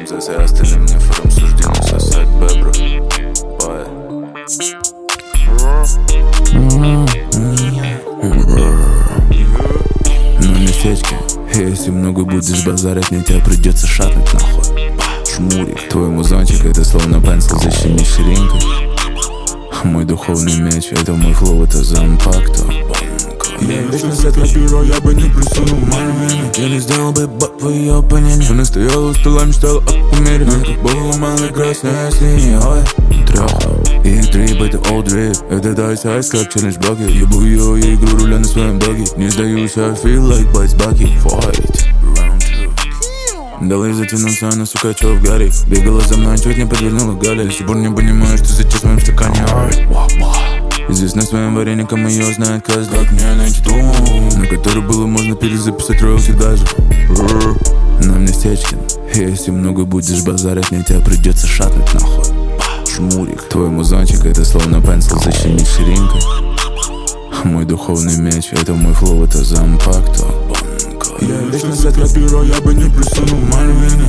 МЗС, остальным мне форум суждено сосать бебру. На местечке, если много будешь базарить, мне тебя придется шатнуть нахуй. Жмурик, твой музончик, это словно пенсил защемить ширинкой. Мой духовный меч, это мой флоу, это зампакто. Я вечно свет копирую, я бы не присунул мальвины. Я не сделал бы бат в ее оппоненте. Она стояла у стола, мечтала о кумире. Но как было малый красная линия. Ой, трёха и трип, это old drip. Это дайс айс, как челлендж блоки. Ебу ее игру, руля на своем доге. Не сдаюсь, I feel like bites backy. Fight. Дала затянуться, она, сука, чё в гаре. Бегала за мной, чуть не подвернула Галя. До сих пор не понимаю, что сейчас в моем стакане. Здесь на своем вареником ее знает каждый. Как мне найти ту, на который было можно перезаписать роялти даже. На местечке, если много будешь базарить, мне тебя придется шатнуть нахуй. Жмурик, твой музончик, это словно пенсил защемить ширинкой. Мой духовный меч, это мой флоу, это зампакто. Я вечно свет копирую, я бы не присунул мальвины.